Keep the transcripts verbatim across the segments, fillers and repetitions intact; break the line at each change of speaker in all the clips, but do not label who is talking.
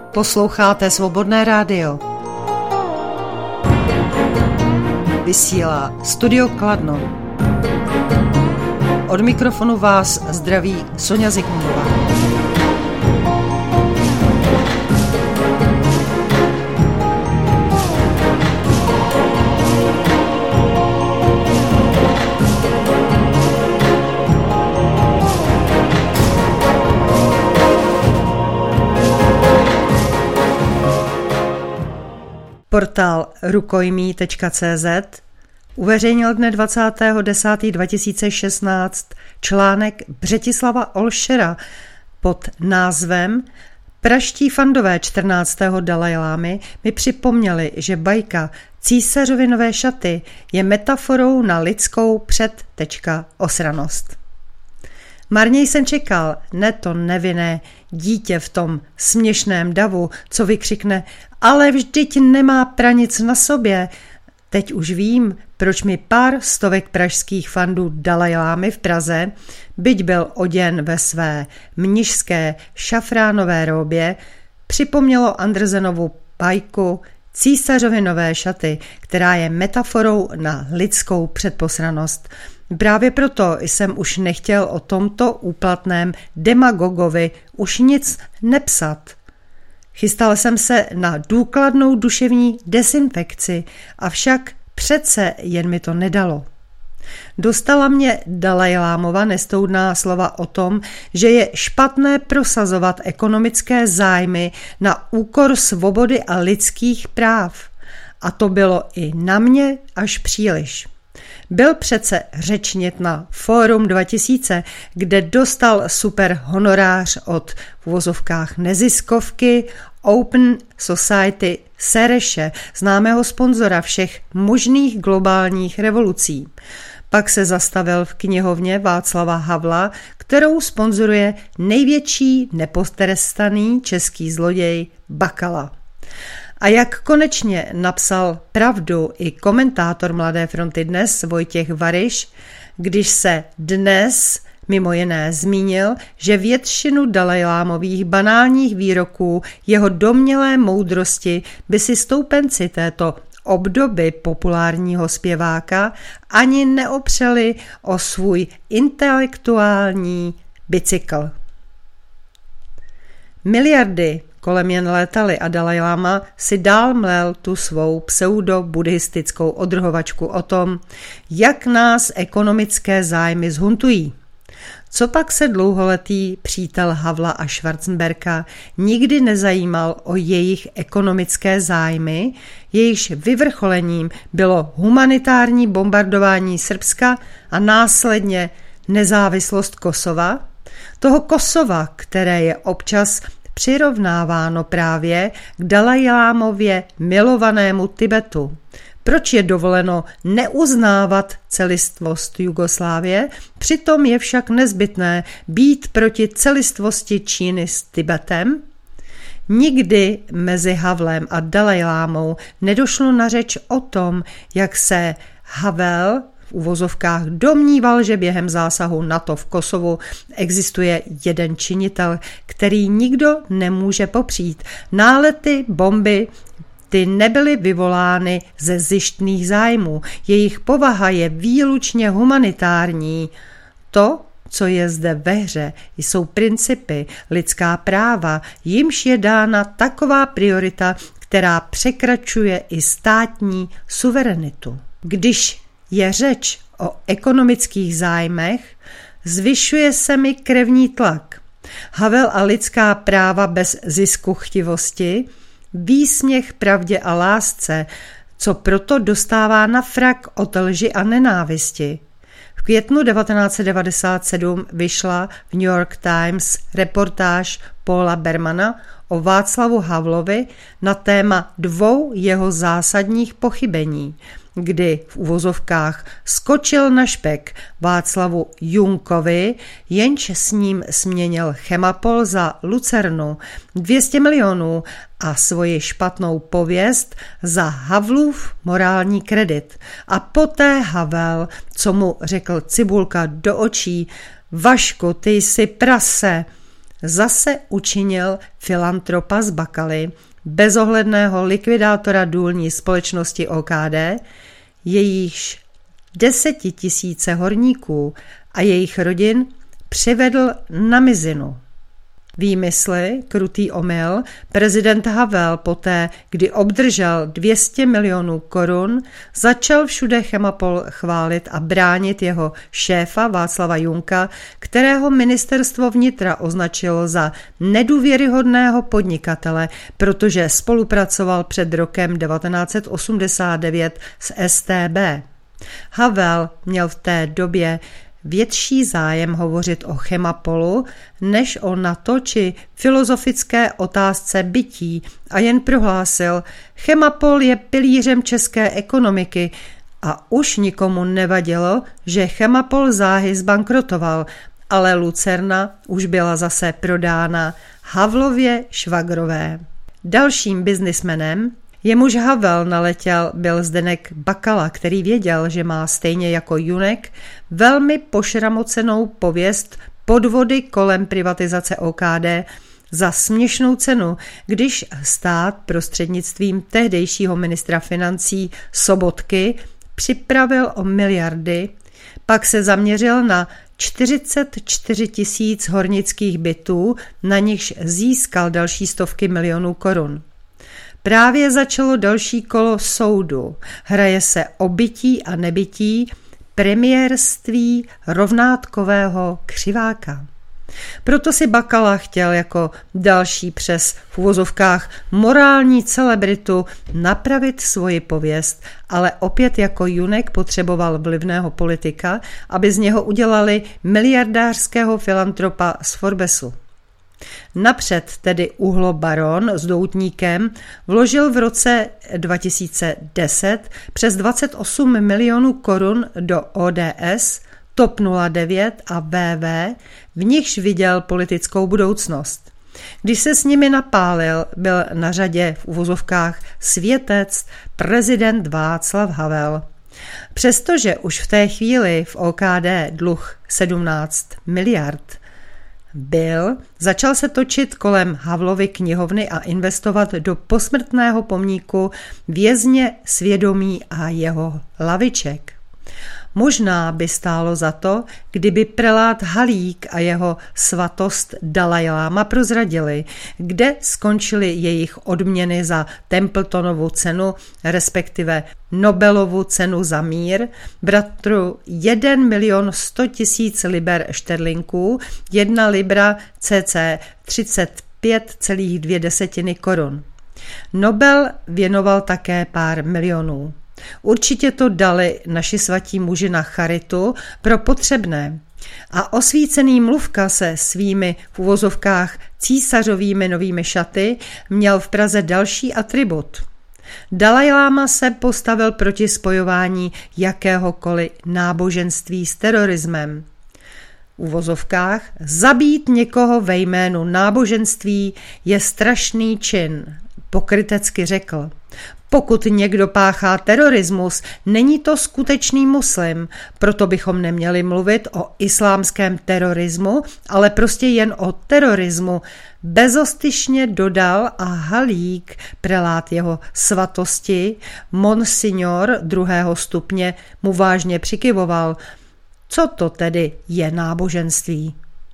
Posloucháte Svobodné rádio. Vysílá Studio Kladno. Od mikrofonu vás zdraví Sonja Zikmundová. Portál rukojmí tečka cé zet uveřejnil dne dvacátého desátého dva tisíce šestnáct článek Břetislava Olšera pod názvem Praští fandové čtrnáctého Dalajlámy mi připomněli, že bajka Císařovy nové šaty je metaforou na lidskou před tečka osranost. Marně jsem čekal, ne to nevinné dítě v tom směšném davu, co vykřikne, ale vždyť nemá pranic na sobě. Teď už vím, proč mi pár stovek pražských fandů Dalajlámy v Praze, byť byl oděn ve své mnišské šafránové róbě, připomnělo Andersenovu bajku Císařovy nové šaty, která je metaforou na lidskou předposranost. Právě proto jsem už nechtěl o tomto úplatném demagogovi už nic nepsat. Chystal jsem se na důkladnou duševní dezinfekci, avšak přece jen mi to nedalo. Dostala mě Dalajlámova nestoudná slova o tom, že je špatné prosazovat ekonomické zájmy na úkor svobody a lidských práv. A to bylo i na mě až příliš. Byl přece řečnit na Fórum dva tisíce, kde dostal super honorář od v uvozovkách neziskovky Open Society Sereše, známého sponzora všech možných globálních revolucí. Pak se zastavil v knihovně Václava Havla, kterou sponzoruje největší nepotrestaný český zloděj Bakala. A jak konečně napsal pravdu i komentátor Mladé fronty Dnes Vojtěch Variš, když se dnes mimo jiné zmínil, že většinu Dalajlámových banálních výroků jeho domnělé moudrosti by si stoupenci této obdoby populárního zpěváka ani neopřeli o svůj intelektuální bicykl. Miliardy kolem jen létaly a Dalajláma si dál mlel tu svou pseudo-buddhistickou odrhovačku o tom, jak nás ekonomické zájmy zhuntují. Co pak se dlouholetý přítel Havla a Schwarzenberga nikdy nezajímal o jejich ekonomické zájmy, jejichž vyvrcholením bylo humanitární bombardování Srbska a následně nezávislost Kosova? Toho Kosova, které je občas přirovnáváno právě k Dalajlámově milovanému Tibetu. Proč je dovoleno neuznávat celistvost Jugoslávie, přitom je však nezbytné být proti celistvosti Číny s Tibetem? Nikdy mezi Havlem a Dalajlámou nedošlo na řeč o tom, jak se Havel v uvozovkách domníval, že během zásahu NATO v Kosovu existuje jeden činitel, který nikdo nemůže popřít. Nálety bomby ty nebyly vyvolány ze zištných zájmů. Jejich povaha je výlučně humanitární. To, co je zde ve hře, jsou principy, lidská práva, jimž je dána taková priorita, která překračuje i státní suverenitu. Když je řeč o ekonomických zájmech, zvyšuje se mi krevní tlak. Havel a lidská práva bez ziskuchtivosti, výsměch pravdě a lásce, co proto dostává na frak od lži a nenávisti. V květnu devatenáct set devadesát sedm vyšla v New York Times reportáž Paula Bermana o Václavu Havlovi na téma dvou jeho zásadních pochybení, kdy v uvozovkách skočil na špek Václavu Junkovi, jenž s ním směnil Chemapol za Lucernu dvě stě milionů a svoji špatnou pověst za Havlův morální kredit. A poté Havel, co mu řekl Cibulka do očí, Vašku, ty jsi prase, zase učinil filantropa z Bakaly, bezohledného likvidátora důlní společnosti O K D, jejíž desetitisíce horníků a jejich rodin přivedl na mizinu. Výmysly, krutý omyl, prezident Havel poté, kdy obdržel dvě stě milionů korun, začal všude Chemapol chválit a bránit jeho šéfa Václava Junka, kterého ministerstvo vnitra označilo za nedůvěryhodného podnikatele, protože spolupracoval před rokem devatenáct set osmdesát devět s S T B. Havel měl v té době větší zájem hovořit o Chemapolu než o NATO či filozofické otázce bytí a jen prohlásil: Chemapol je pilířem české ekonomiky a už nikomu nevadilo, že Chemapol záhy zbankrotoval, ale Lucerna už byla zase prodána Havlově švagrové. Dalším biznismenem, jemuž Havel naletěl, byl Zdeněk Bakala, který věděl, že má stejně jako Junek velmi pošramocenou pověst podvody kolem privatizace O K D za směšnou cenu, když stát prostřednictvím tehdejšího ministra financí Sobotky připravil o miliardy, pak se zaměřil na čtyřicet čtyři tisíc hornických bytů, na nichž získal další stovky milionů korun. Právě začalo další kolo soudu. Hraje se o bytí a nebytí, premiérství rovnátkového křiváka. Proto si Bakala chtěl jako další přes v uvozovkách morální celebritu napravit svoji pověst, ale opět jako Junek potřeboval vlivného politika, aby z něho udělali miliardářského filantropa z Forbesu. Napřed tedy uhlobaron s doutníkem vložil v roce dva tisíce deset přes dvacet osm milionů korun do O D S, T O P nula devět a V V, v nichž viděl politickou budoucnost. Když se s nimi napálil, byl na řadě v uvozovkách světec prezident Václav Havel. Přestože už v té chvíli v O K D dluh sedmnáct miliard byl, začal se točit kolem Havlovy knihovny a investovat do posmrtného pomníku vězně svědomí a jeho laviček. Možná by stálo za to, kdyby prelát Halík a jeho svatost Dalajláma prozradili, kde skončily jejich odměny za Templetonovu cenu, respektive Nobelovu cenu za mír, bratru jeden milion sto tisíc liber šterlinků, jedna libra cca třicet pět celá dvě desetiny korun. Nobel věnoval také pár milionů. Určitě to dali naši svatí muži na charitu pro potřebné. A osvícený mluvka se svými v uvozovkách císařovými novými šaty měl v Praze další atribut. Dalajláma se postavil proti spojování jakéhokoliv náboženství s terorismem. V uvozovkách zabít někoho ve jménu náboženství je strašný čin, pokrytecky řekl. Pokud někdo páchá terorismus, není to skutečný muslim, proto bychom neměli mluvit o islámském terorismu, ale prostě jen o terorismu. Bezostyšně dodal a Halík, prelát jeho svatosti, monsignor druhého stupně, mu vážně přikyvoval. Co to tedy je náboženství?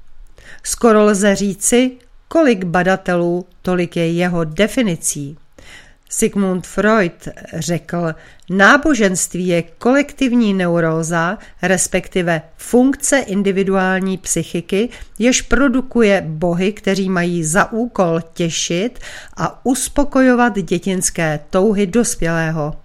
Skoro lze říci, kolik badatelů, tolik je jeho definicí. Sigmund Freud řekl, náboženství je kolektivní neuróza, respektive funkce individuální psychiky, jež produkuje bohy, kteří mají za úkol těšit a uspokojovat dětinské touhy dospělého.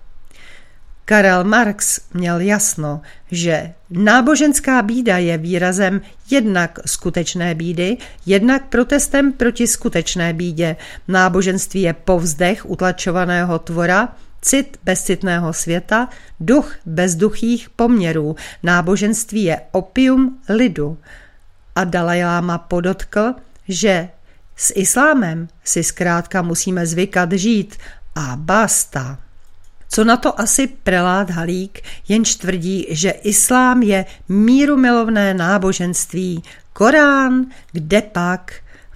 Karel Marx měl jasno, že náboženská bída je výrazem jednak skutečné bídy, jednak protestem proti skutečné bídě. Náboženství je povzdech utlačovaného tvora, cit bezcitného světa, duch bezduchých poměrů. Náboženství je opium lidu. A Dalajláma podotkl, že s islámem si zkrátka musíme zvykat žít a basta. Co na to asi prelát Halík, jenž tvrdí, že islám je mírumilovné náboženství. Korán, kde pak?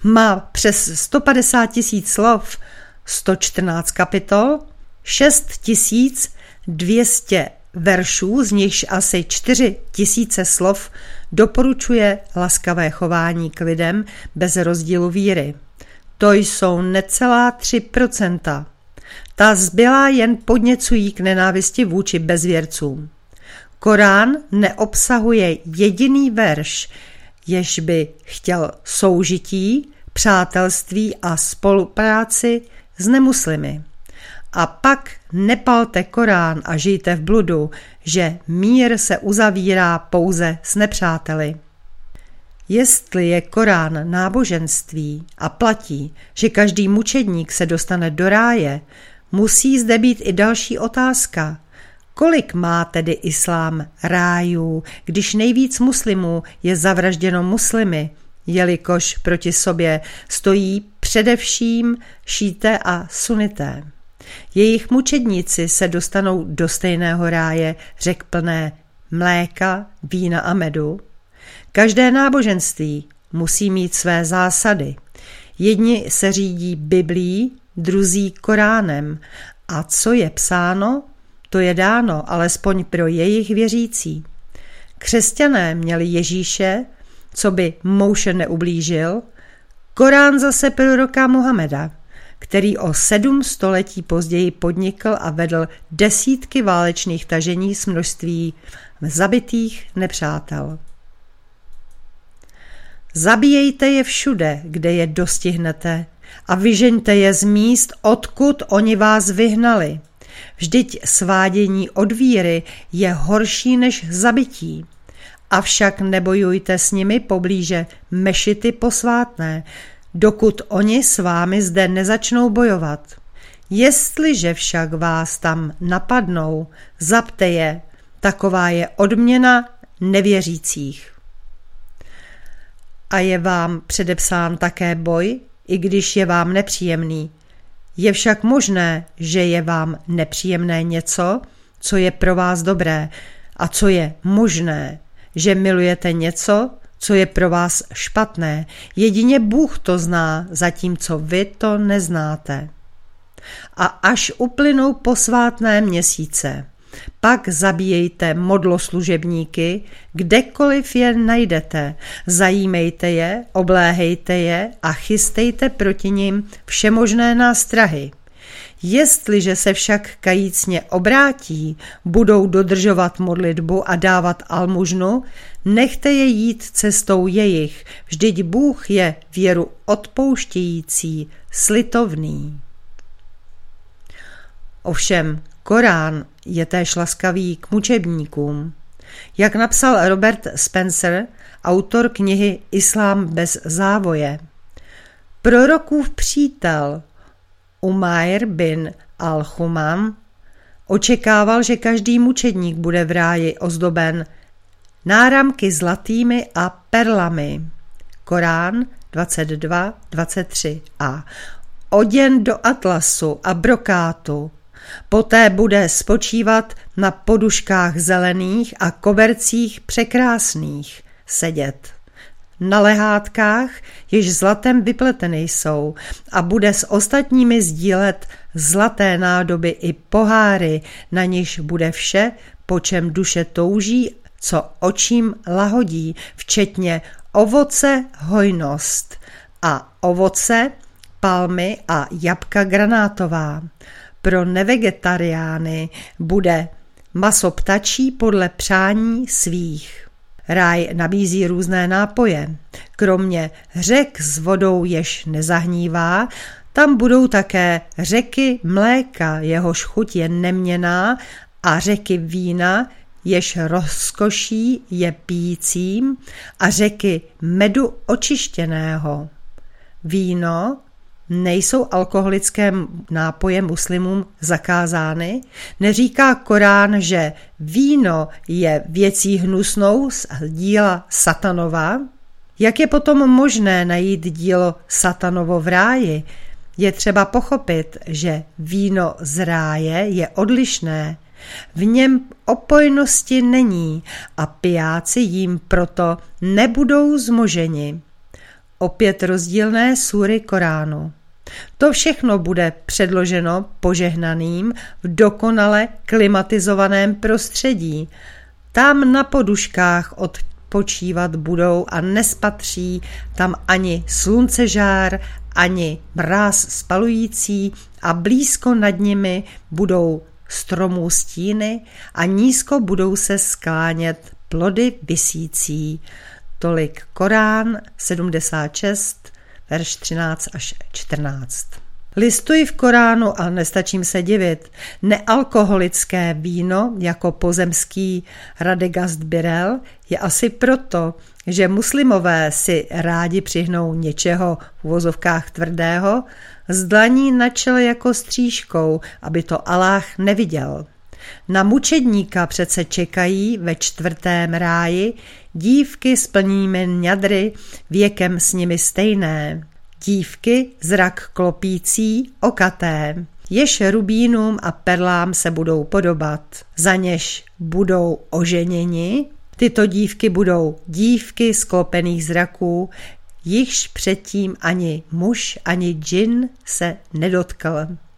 má přes sto padesát tisíc slov, sto čtrnáct kapitol, šest tisíc dvě stě veršů, z nichž asi čtyři tisíce slov doporučuje laskavé chování k lidem bez rozdílu víry. To jsou necelá tři procenta. Ta zbylá jen podněcují k nenávisti vůči bezvěrcům. Korán neobsahuje jediný verš, jež by chtěl soužití, přátelství a spolupráci s nemuslimy. A pak nepalte Korán a žijte v bludu, že mír se uzavírá pouze s nepřáteli. Jestli je Korán náboženství a platí, že každý mučedník se dostane do ráje, musí zde být i další otázka. Kolik má tedy islám rájů, když nejvíc muslimů je zavražděno muslimy, jelikož proti sobě stojí především šíté a sunité. Jejich mučedníci se dostanou do stejného ráje, řek plné mléka, vína a medu. Každé náboženství musí mít své zásady. Jedni se řídí Biblií, druzí Koránem. A co je psáno, to je dáno, alespoň pro jejich věřící. Křesťané měli Ježíše, co by mouše neublížil, Korán zase proroka Mohameda, který o sedm století později podnikl a vedl desítky válečných tažení s množství zabitých nepřátel. Zabíjejte je všude, kde je dostihnete, a vyžeňte je z míst, odkud oni vás vyhnali. Vždyť svádění od víry je horší než zabití. Avšak nebojujte s nimi poblíže mešity posvátné, dokud oni s vámi zde nezačnou bojovat. Jestliže však vás tam napadnou, zabte je, taková je odměna nevěřících. A je vám předepsán také boj, i když je vám nepříjemný. Je však možné, že je vám nepříjemné něco, co je pro vás dobré, a co je možné, že milujete něco, co je pro vás špatné. Jedině Bůh to zná, zatímco vy to neznáte. A až uplynou posvátné měsíce, pak zabíjejte modloslužebníky, kdekoliv je najdete, zajímejte je, obléhejte je a chystejte proti nim všemožné nástrahy. Jestliže se však kajícně obrátí, budou dodržovat modlitbu a dávat almužnu, nechte je jít cestou jejich, vždyť Bůh je věru odpouštějící, slitovný. Ovšem, Korán je též laskavý k mučedníkům. Jak napsal Robert Spencer, autor knihy Islám bez závoje. Prorokův přítel Umair bin al-Chumam očekával, že každý mučedník bude v ráji ozdoben náramky zlatými a perlami. Korán dvacet dva dvacet tři a oděn do atlasu a brokátu. Poté bude spočívat na poduškách zelených a kobercích překrásných sedět. Na lehátkách, jež zlatem vypleteny jsou, a bude s ostatními sdílet zlaté nádoby i poháry, na nichž bude vše, po čem duše touží, co očím lahodí, včetně ovoce hojnost a ovoce palmy a jabka granátová. Pro nevegetariány bude maso ptačí podle přání svých. Ráj nabízí různé nápoje. Kromě řek s vodou, jež nezahnívá, tam budou také řeky mléka, jehož chuť je neměnná, a řeky vína, jež rozkoší je pijícím, a řeky medu očištěného. Víno nejsou alkoholické nápoje muslimům zakázány? Neříká Korán, že víno je věcí hnusnou z díla Satanova? Jak je potom možné najít dílo Satanovo v ráji? Je třeba pochopit, že víno z ráje je odlišné. V něm opojnosti není a pijáci jím proto nebudou zmoženi. opět rozdílné súry Koránu. To všechno bude předloženo požehnaným v dokonale klimatizovaném prostředí. Tam na poduškách odpočívat budou a nespatří tam ani sluncežár, ani mráz spalující a blízko nad nimi budou stromů stíny a nízko budou se sklánět plody visící. Tolik Korán sedmdesát šest, verš třináct až čtrnáct. Listuji v Koránu a nestačím se divit. Nealkoholické víno jako pozemský Radegast Birel je asi proto, že muslimové si rádi přihnou něčeho v uvozovkách tvrdého, z dlaní na čele jako střížkou, aby to Aláh neviděl. Na mučedníka přece čekají ve čtvrtém ráji dívky s plnými ňadry, věkem s nimi stejné. Dívky, zrak klopící, okaté, jež rubínům a perlám se budou podobat, za něž budou oženěni. Tyto dívky budou dívky sklopených zraků, jichž předtím ani muž, ani džin se nedotkl.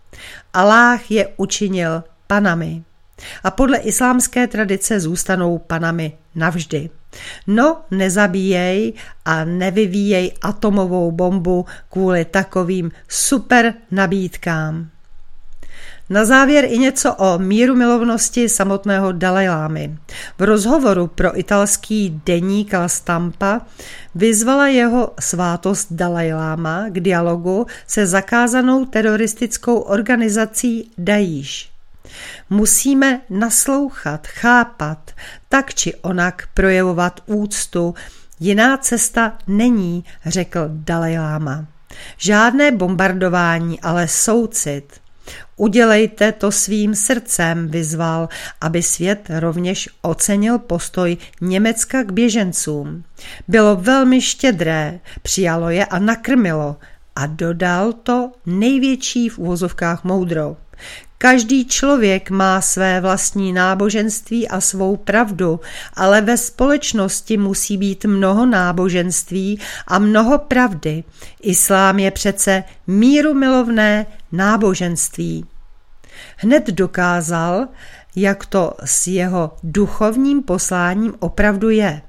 Aláh je učinil panami a podle islámské tradice zůstanou panami navždy. No, nezabíjej a nevyvíjej atomovou bombu kvůli takovým super nabídkám. Na závěr i něco o mírumilovnosti samotného Dalajlámy. V rozhovoru pro italský deník La Stampa vyzvala jeho svátost Dalajláma k dialogu se zakázanou teroristickou organizací Daíš. Musíme naslouchat, chápat, tak či onak projevovat úctu. Jiná cesta není, řekl Dalajláma. Žádné bombardování, ale soucit. Udělejte to svým srdcem, vyzval, aby svět rovněž ocenil postoj Německa k běžencům. Bylo velmi štědré, přijalo je a nakrmilo a dodal to největší v uvozovkách moudro. Každý člověk má své vlastní náboženství a svou pravdu, ale ve společnosti musí být mnoho náboženství a mnoho pravdy. Islám je přece mírumilovné náboženství. Hned dokázal, jak to s jeho duchovním posláním opravdu je.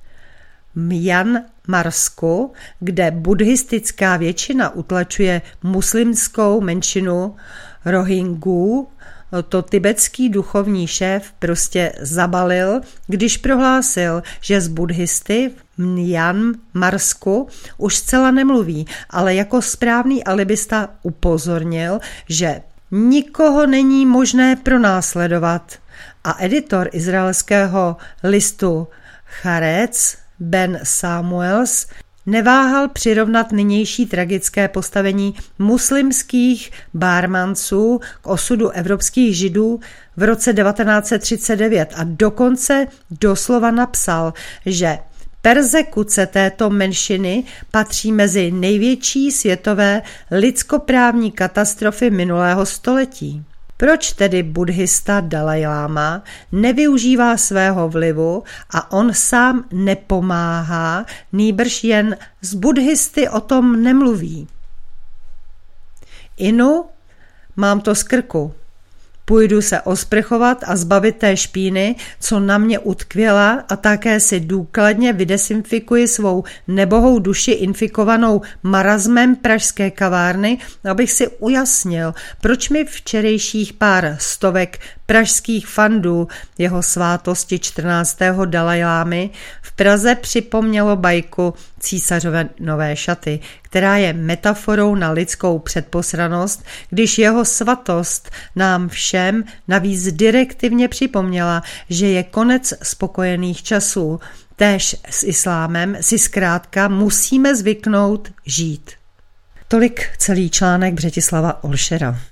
Myanmarsku, kde buddhistická většina utlačuje muslimskou menšinu Rohingů, to tibetský duchovní šéf prostě zabalil, když prohlásil, že z buddhisty v Myanmarsku už zcela nemluví, ale jako správný alibista upozornil, že nikoho není možné pronásledovat. A editor izraelského listu Haaretz Ben Samuels neváhal přirovnat nynější tragické postavení muslimských Bármanců k osudu evropských židů v roce devatenáct set třicet devět a dokonce doslova napsal, že perzekuce této menšiny patří mezi největší světové lidskoprávní katastrofy minulého století. Proč tedy buddhista Dalajláma nevyužívá svého vlivu a on sám nepomáhá, nýbrž jen z buddhisty o tom nemluví? Inu, mám to z krku. Půjdu se osprchovat a zbavit té špíny, co na mě utkvěla, a také si důkladně vydesinfikuji svou nebohou duši infikovanou marazmem pražské kavárny, abych si ujasnil, proč mi včerejších pár stovek pražských fandů jeho svátosti čtrnáctého Dalajlámy v Praze připomnělo bajku Císařové nové šaty, která je metaforou na lidskou předposranost, když jeho svatost nám všem navíc direktivně připomněla, že je konec spokojených časů. Též s islámem si zkrátka musíme zvyknout žít. Tolik celý článek Břetislava Olšera.